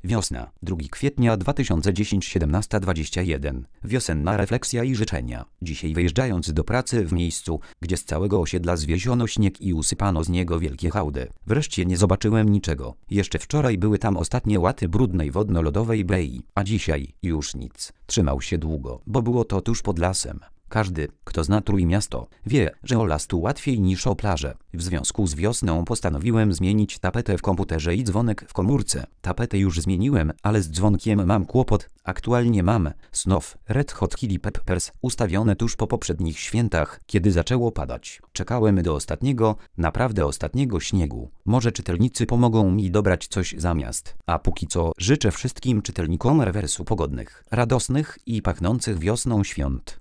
Wiosna, 2 kwietnia 2010, 17:21. Wiosenna refleksja i życzenia. Dzisiaj wyjeżdżając do pracy w miejscu, gdzie z całego osiedla zwieziono śnieg i usypano z niego wielkie hałdy, wreszcie nie zobaczyłem niczego. Jeszcze wczoraj były tam ostatnie łaty brudnej wodno-lodowej brei, a dzisiaj już nic. Trzymał się długo, bo było to tuż pod lasem. Każdy, kto zna Trójmiasto, wie, że o las tu łatwiej niż o plażę. W związku z wiosną postanowiłem zmienić tapetę w komputerze i dzwonek w komórce. Tapetę już zmieniłem, ale z dzwonkiem mam kłopot. Aktualnie mam Snuff Red Hot Chili Peppers ustawione tuż po poprzednich świętach, kiedy zaczęło padać. Czekałem do ostatniego, naprawdę ostatniego śniegu. Może czytelnicy pomogą mi dobrać coś zamiast. A póki co życzę wszystkim czytelnikom rewersu pogodnych, radosnych i pachnących wiosną świąt.